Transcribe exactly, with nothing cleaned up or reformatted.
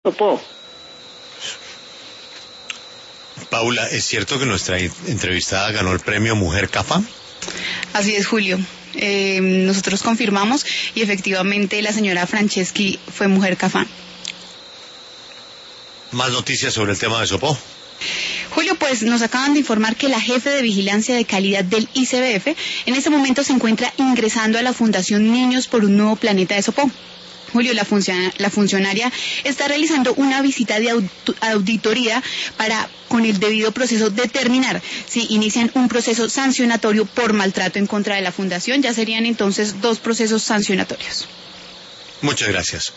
Sopó. Paula, ¿es cierto que nuestra entrevistada ganó el premio Mujer CAFAM? Así es, Julio. Eh, nosotros confirmamos y efectivamente la señora Franceschi fue Mujer CAFAM. ¿Más noticias sobre el tema de Sopó? Julio, pues nos acaban de informar que la jefe de vigilancia de calidad del I C B F en este momento se encuentra ingresando a la Fundación Niños por un Nuevo Planeta de Sopó. Julio, la, funciona, la funcionaria está realizando una visita de auditoría para, con el debido proceso, determinar si inician un proceso sancionatorio por maltrato en contra de la fundación. Ya serían entonces dos procesos sancionatorios. Muchas gracias.